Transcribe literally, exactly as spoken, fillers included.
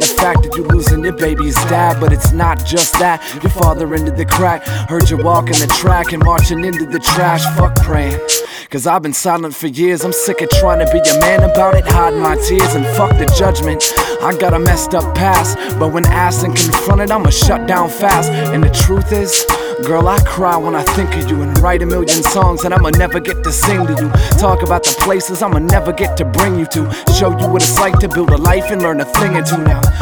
fact that you losing your baby's dad. But it's not just that, your father into the crack. Heard you walking the track and marching into the trash. Fuck praying, cause I've been silent for years. I'm sick of trying to be a man about it, hiding my tears. And fuck the judgment, I got a messed up past, but when asked and confronted, I'ma shut down fast. And the truth is, girl, I cry when I think of you, and write a million songs that I'ma never get to sing to you. Talk about the places I'ma never get to bring you to. Show you what it's like to build a life and learn a thing or two now.